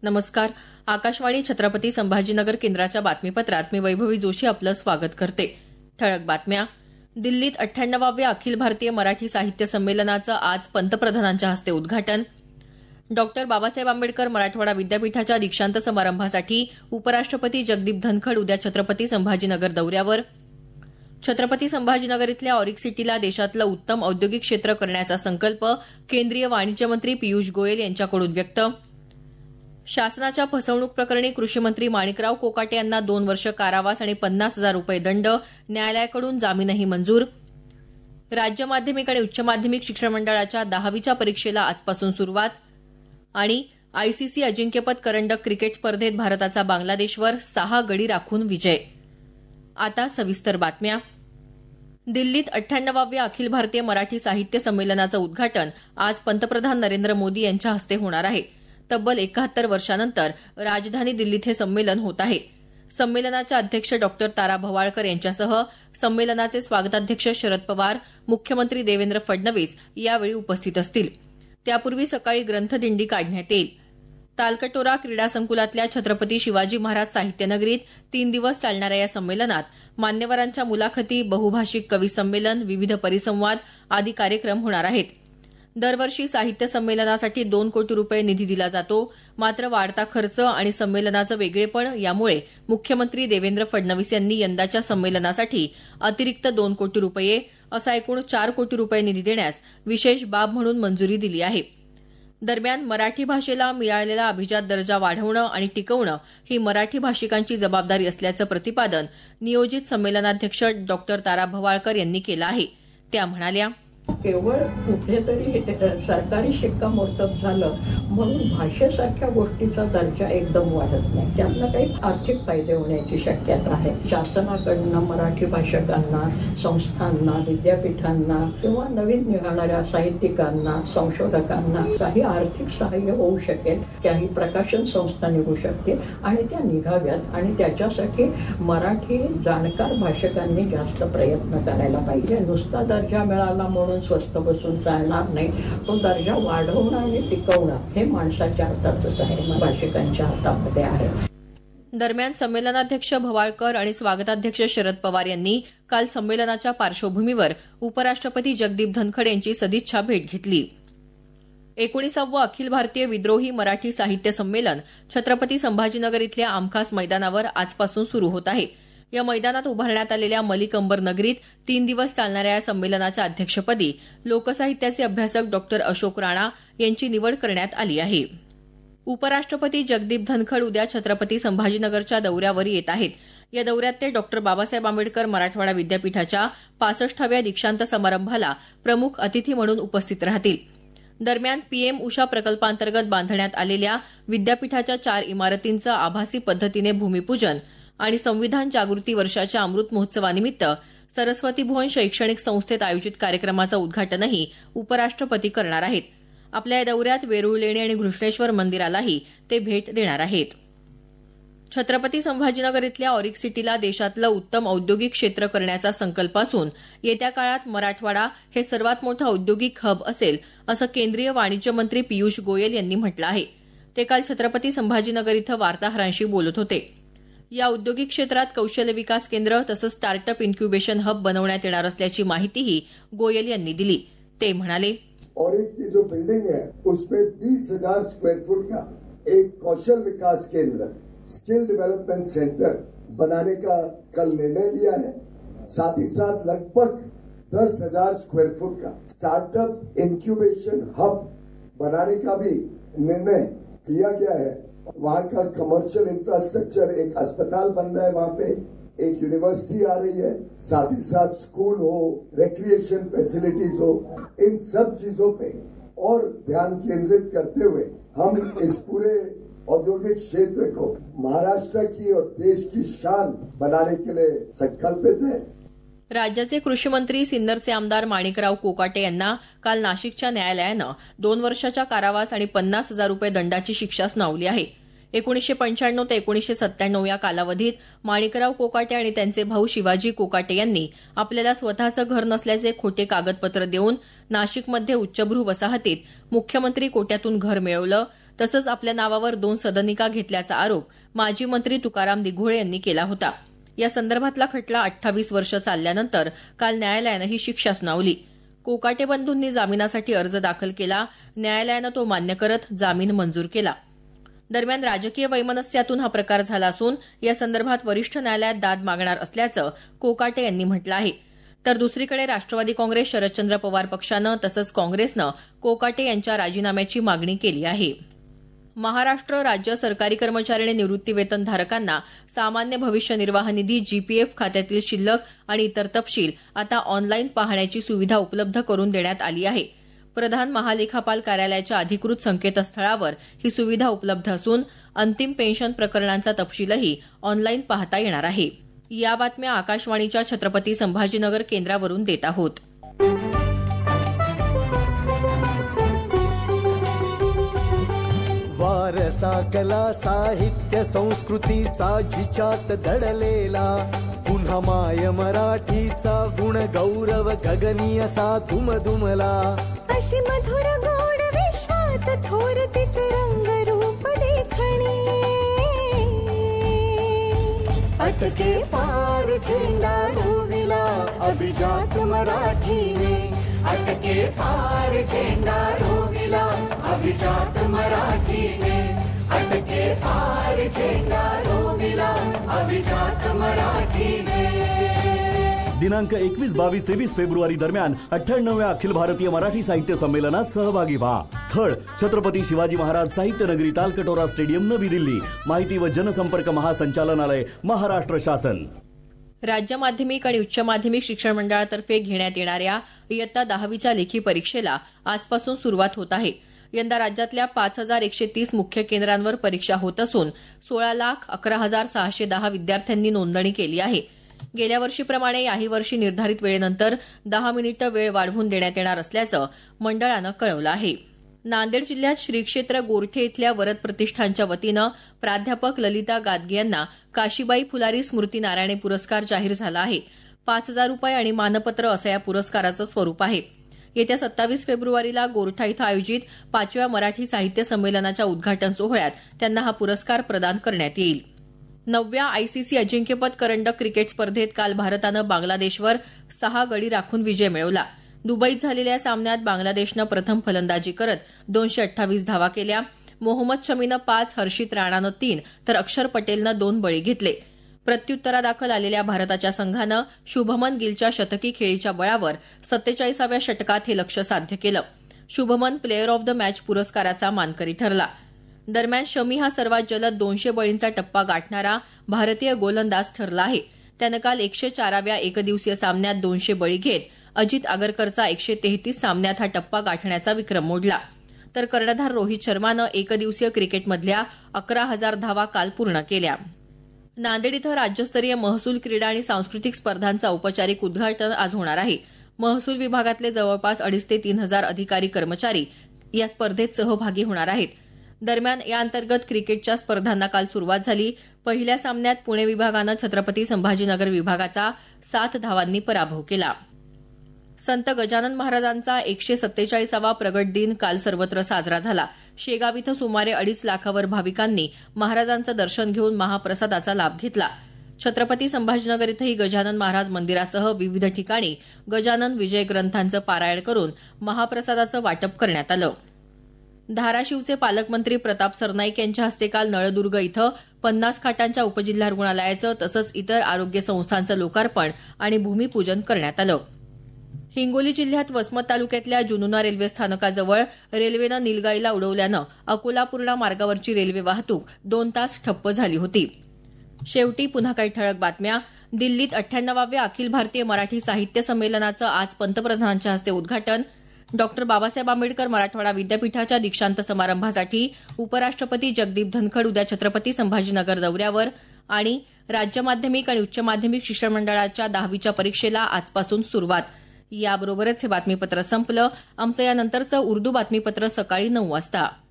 नमस्कार. आकाशवाणी छत्रपती संभाजीनगर केंद्राच्या बातमीपत्रात मी वैभवी जोशी आपलं स्वागत करते. ठळक बातम्या. दिल्लीत 98व्या अखिल भारतीय मराठी साहित्य संमेलनाचं आज पंतप्रधानांच्या हस्ते उद्घाटन. डॉक्टर बाबासाहेब आंबेडकर मराठवाडा विद्यापीठाच्या दीक्षांत समारंभासाठी उपराष्ट्रपती जगदीप धनखड उद्या छत्रपती संभाजीनगर दौऱ्यावर. छत्रपती संभाजीनगर इथल्या ऑरिक सिटीला देशातलं उत्तम औद्योगिक क्षेत्र करण्याचा संकल्प केंद्रीय वाणिज्य मंत्री पियुष गोयल यांच्याकडून व्यक्त. शासनाच्या फसवणूक प्रकरणी कृषीमंत्री माणिकराव कोकाटे यांना 2 वर्ष कारावास आणि 50,000 रुपये दंड. न्यायालयाकडून जामीनही मंजूर. राज्य माध्यमिक आणि उच्च माध्यमिक शिक्षण मंडळाच्या 10वीच्या परीक्षेला आजपासून सुरुवात. आणि आयसीसी अजिंक्यपद करंडक क्रिकेट स्पर्धेत भारताचा बांगलादेशवर 6 गडी राखून विजय. आता सविस्तर बातम्या. दिल्लीत 98व्या अखिल भारतीय मराठी साहित्य संमेलनाचं उद्घाटन आज पंतप्रधान नरेंद्र मोदी यांच्या हस्ते होणार आहे. तब्बल 71 वर्षांनंतर राजधानी दिल्लीत हे संमेलन होत आहे. संमेलनाच्या अध्यक्ष डॉक्टर तारा भवाळकर यांच्यासह संमेलनाचे स्वागताध्यक्ष शरद पवार, मुख्यमंत्री देवेंद्र फडणवीस यावेळी उपस्थित असतील. त्यापूर्वी सकाळी ग्रंथदिंडी काढण्यात येईल. तालकटोरा क्रीडा संकुलातल्या छत्रपती शिवाजी महाराज साहित्य नगरीत 3 दिवस चालणाऱ्या या संमेलनात मान्यवरांच्या मुलाखती, बहुभाषिक कवी संमेलन, विविध परिसंवाद आदी कार्यक्रम होणार आहेत. दरवर्षी साहित्य संमेलनासाठी 2 कोटी रुपये निधी दिला जातो. मात्र वाढता खर्च आणि संमेलनाचं वेगळेपण यामुळे मुख्यमंत्री देवेंद्र फडणवीस यांनी यंदाच्या संमेलनासाठी अतिरिक्त 2 कोटी रुपये असा एकूण 4 कोटी रुपये निधी देण्यास विशेष बाब म्हणून मंजुरी दिली आहे. दरम्यान मराठी भाषेला मिळालेला अभिजात दर्जा वाढवणं आणि टिकवणं ही मराठी भाषिकांची जबाबदारी असल्याचं प्रतिपादन नियोजित संमेलनाध्यक्ष डॉक्टर तारा भवाळकर यांनी केलं आहे. त्या म्हणाल्या, केवळ कुठेतरी सरकारी शिक्कामोर्तब झालं म्हणून भाषेसारख्या गोष्टीचा दर्जा एकदम वाढत नाही. त्यातनं काही आर्थिक फायदे होण्याची शक्यता आहे. शासनाकडनं मराठी भाषकांना, संस्थांना, विद्यापीठांना किंवा नवीन निघणाऱ्या साहित्यिकांना, संशोधकांना काही आर्थिक सहाय्य होऊ शकेल. काही प्रकाशन संस्था निघू शकते आणि त्या निघाव्यात आणि त्याच्यासाठी मराठी जाणकार भाषकांनी जास्त प्रयत्न करायला पाहिजे. नुसता दर्जा मिळाला म्हणून स्वस्त बसून चालणार नाही. तो दर्जा वाढवणं आणि टिकवणं हे माणसाच्या हातातच आहे, भाषिकांच्या हातामध्ये आहे. दरम्यान संमेलनाध्यक्ष भवाळकर आणि स्वागताध्यक्ष शरद पवार यांनी काल संमेलनाच्या पार्श्वभूमीवर उपराष्ट्रपती जगदीप धनखड यांची सदिच्छा भेट घेतली. 19वे अखिल भारतीय विद्रोही मराठी साहित्य संमेलन छत्रपती संभाजीनगर इथल्या आमखास मैदानावर आजपासून सुरू होत आहे. या मैदानात उभारण्यात आलेल्या मलिक अंबर नगरीत 3 दिवस चालणाऱ्या या संमेलनाच्या अध्यक्षपदी लोकसाहित्याचे अभ्यासक डॉक्टर अशोक राणा यांची निवड करण्यात आली आहे. उपराष्ट्रपती जगदीप धनखड उद्या छत्रपती संभाजीनगरच्या दौऱ्यावर येत आहेत. या दौऱ्यात ते डॉक्टर बाबासाहेब आंबेडकर मराठवाडा विद्यापीठाच्या 65व्या दीक्षांत समारंभाला प्रमुख अतिथी म्हणून उपस्थित राहतील. दरम्यान पीएम उषा प्रकल्पांतर्गत बांधण्यात आलेल्या विद्यापीठाच्या 4 इमारतींचं आभासी पद्धतीने भूमिपूजन आणि संविधान जागृती वर्षाच्या अमृत महोत्सवानिमित्त सरस्वती भुवन शैक्षणिक संस्थेत आयोजित कार्यक्रमाचं उद्घाटनही उपराष्ट्रपती करणार आहेत. आपल्या या दौऱ्यात वेरूळ लेणी आणि घृष्णेश्वर मंदिरालाही ते भेट देणार आहेत. छत्रपती संभाजीनगर इथल्या ऑरिक सिटीला देशातलं उत्तम औद्योगिक क्षेत्र करण्याचा संकल्प असून येत्या काळात मराठवाडा हे सर्वात मोठं औद्योगिक हब असेल असं केंद्रीय वाणिज्य मंत्री पियुष गोयल यांनी म्हटलं आहे. ते काल छत्रपती संभाजीनगर इथं वार्ताहरांशी बोलत होते. या औद्योगिक क्षेत्रात कौशल्य विकास केंद्र तसंच स्टार्टअप इन्क्युबेशन हब बनवण्यात येणार असल्याची माहितीही गोयल यांनी दिली. ते म्हणाले, ऑरिक की जो बिल्डिंग है उसमें 20,000 स्क्वायर फुट का एक कौशल विकास केंद्र, स्किल डेवलपमेंट सेंटर बनाने का कल निर्णय लिया है. साथ ही साथ लगभग 10,000 स्क्वायर फुट का स्टार्टअप इन्क्यूबेशन हब बनाने का भी निर्णय लिया गया है. वहाँ का कमर्शियल इंफ्रास्ट्रक्चर, एक अस्पताल बन रहा है, वहाँ पे एक यूनिवर्सिटी आ रही है, साथ ही साथ स्कूल हो, रिक्रिएशन फैसिलिटीज हो, इन सब चीजों पे और ध्यान केंद्रित करते हुए हम इस पूरे औद्योगिक क्षेत्र को महाराष्ट्र की और देश की शान बनाने के लिए संकल्पित है. राज्याचे कृषी मंत्री सिन्नरचे आमदार माणिकराव कोकाटे यांना काल नाशिकच्या न्यायालयानं 2 वर्षाच्या कारावास आणि 50,000 रुपये दंडाची शिक्षा सुनावली आहे. 1995 ते 1997 या कालावधीत माणिकराव कोकाटे आणि त्यांचे भाऊ शिवाजी कोकाटे यांनी आपल्याला स्वतःचं घर नसल्याचे खोटे कागदपत्र देऊन नाशिकमध्ये उच्चभ्रू वसाहतीत मुख्यमंत्री कोट्यातून घर मिळवलं. तसंच आपल्या नावावर 2 सदनिका घेतल्याचा आरोप माजी मंत्री तुकाराम दिघोळे यांनी केला होता. या संदर्भातला खटला 28 वर्ष चालल्यानंतर काल न्यायालयानं ही शिक्षा सुनावली. कोकाटे बंधूंनी जामिनासाठी अर्ज दाखल केला. न्यायालयानं तो मान्य करत जामीन मंजूर केला. दरम्यान राजकीय वैमनस्यातून हा प्रकार झाला असून या संदर्भात वरिष्ठ न्यायालयात दाद मागणार असल्याचं कोकाटे यांनी म्हटलं आहे. तर दुसरीकडे राष्ट्रवादी काँग्रेस, शरदचंद्र पवार पक्षानं तसंच काँग्रेसनं कोकाटे यांच्या राजीनाम्याची मागणी केली आहे. महाराष्ट्र राज्य सरकारी कर्मचारी आणि निवृत्तीवेतनधारकांना सामान्य भविष्य निर्वाह निधी जीपीएफ खात्यातील शिल्लक आणि इतर तपशील आता ऑनलाईन पाहण्याची सुविधा उपलब्ध करून देण्यात आली आहे. प्रधान महालेखापाल कार्यालयाच्या अधिकृत संकेतस्थळावर ही सुविधा उपलब्ध असून अंतिम पेन्शन प्रकरणांचा तपशीलही ऑनलाईन पाहता येणार आहे. या बातम्या आकाशवाणीच्या छत्रपती संभाजीनगर केंद्रावरून देत आहोत. वारसा कला साहित्य संस्कृतीचा जिच्यात दडलेला पुन्हा माय मराठीचा गुण गौरव गगनीय सा दुमदुमला अशी मधुर गोड विश्वात थोर तिचे रंगरूप देखणे अटके पार झेंडा रोविला अभिजात मराठीने अटके पार झेंडा रोविला अभिजात मराठीने अटके पार झेंडा रोविला अभिजात मराठीने. दिनांक 21, 22, 23 फेब्रुवारी दरम्यान 98व्या अखिल भारतीय मराठी साहित्य संमेलनात सहभागी व्हा. स्थळ छत्रपती शिवाजी महाराज साहित्य नगरी, तालकटोरा स्टेडियम, नवी दिल्ली. माहिती व जनसंपर्क महासंचालनालय, महाराष्ट्र शासन. राज्य माध्यमिक आणि उच्च माध्यमिक शिक्षण मंडळातर्फे घेण्यात येणाऱ्या इयत्ता 10वीच्या लेखी परीक्षेला आजपासून सुरुवात होत आहे. यंदा राज्यातल्या 5130 मुख्य केंद्रांवर परीक्षा होत असून 16,11,610 विद्यार्थ्यांनी नोंदणी केली आहे. गेल्या वर्षीप्रमाणे याही वर्षी निर्धारित वेळेनंतर 10 मिनिटं वेळ वाढवून देण्यात येणार असल्याचं मंडळानं कळवलं आहे. नांदेड जिल्ह्यात श्री क्षेत्र गोरठे इथल्या वरद प्रतिष्ठानच्या वतीनं प्राध्यापक ललिता गादगे यांना काशीबाई फुलारी स्मृती नारायणे पुरस्कार जाहीर झाला आहे. 5,000 रुपये आणि मानपत्र असं या पुरस्काराचं स्वरूप आहे. येत्या 27 फेब्रुवारीला गोरठा इथं आयोजित 5व्या मराठी साहित्य संमेलनाच्या उद्घाटन सोहळ्यात त्यांना हा पुरस्कार प्रदान करण्यात येईल. 9व्या आयसीसी अजिंक्यपद करंडक क्रिकेट स्पर्धेत काल भारतानं बांगलादेशवर 6 गडी राखून विजय मिळवला. दुबईत झालेल्या सामन्यात बांगलादेशनं प्रथम फलंदाजी करत 228 धावा केल्या. मोहम्मद शमीनं 5, हर्षित राणानं 3 तर अक्षर पटेलनं 2 बळी घेतले. प्रत्युत्तरादाखल आलेल्या भारताच्या संघानं शुभमन गिलच्या शतकी खेळीच्या बळावर 47व्या षटकात हे लक्ष्य साध्य केलं. Shubman player of the match पुरस्काराचा मानकरी ठरला. दरम्यान शमी हा सर्वात जलद 200 बळींचा टप्पा गाठणारा भारतीय गोलंदाज ठरला आहे. त्यानं काल 104व्या एकदिवसीय सामन्यात 200 बळी घेत अजित आगरकरचा 133 सामन्यात हा टप्पा गाठण्याचा विक्रम मोडला. तर कर्णधार रोहित शर्मानं एकदिवसीय क्रिकेटमधल्या 11,000 धावा काल पूर्ण केल्या. नांदेड इथं राज्यस्तरीय महसूल, क्रीडा आणि सांस्कृतिक स्पर्धांचं औपचारिक उद्घाटन आज होणार आहे. महसूल विभागातले जवळपास 2,500 ते 3,000 अधिकारी कर्मचारी या स्पर्धेत सहभागी होणार आहेत. दरम्यान या अंतर्गत क्रिकेटच्या स्पर्धांना काल सुरुवात झाली. पहिल्या सामन्यात पुणे विभागानं छत्रपती संभाजीनगर विभागाचा 7 धावांनी पराभव केला. संत गजानन महाराजांचा 147वा प्रगट दिन काल सर्वत्र साजरा झाला. शेगाव इथं सुमारे 2.5 लाखावर भाविकांनी महाराजांचं दर्शन घेऊन महाप्रसादाचा लाभ घेतला. छत्रपती संभाजीनगर इथंही गजानन महाराज मंदिरासह विविध ठिकाणी गजानन विजय ग्रंथांचं पारायण करून महाप्रसादाचं वाटप करण्यात आलं. धाराशिवचे पालकमंत्री प्रताप सरनाईक यांच्या हस्ते काल नळदुर्ग इथं 50 खाटांच्या उपजिल्हा रुग्णालयाचं तसंच इतर आरोग्य संस्थांचं लोकार्पण आणि भूमिपूजन करण्यात आलं. हिंगोली जिल्ह्यात वसमत तालुक्यातल्या जुनुना रेल्वे स्थानकाजवळ रेल्वेनं नीलगाईला उडवल्यानं अकोला पूर्णा मार्गावरची रेल्वे वाहतूक 2 तास ठप्प झाली होती. शेवटी पुन्हा काही ठळक बातम्या. दिल्लीत 98व्या अखिल भारतीय मराठी साहित्य संमेलनाचं आज पंतप्रधानांच्या हस्ते उद्घाटन. डॉक्टर बाबासाहेब आंबेडकर मराठवाडा विद्यापीठाच्या दीक्षांत समारंभासाठी उपराष्ट्रपती जगदीप धनखड उद्या छत्रपती संभाजीनगर दौऱ्यावर. आणि राज्य माध्यमिक आणि उच्च माध्यमिक शिक्षण मंडळाच्या 10वीच्या परीक्षेला आजपासून सुरुवात. याबरोबरच हे बातमीपत्र संपलं. आमचं यानंतरचं उर्दू बातमीपत्र सकाळी 9 वाजता.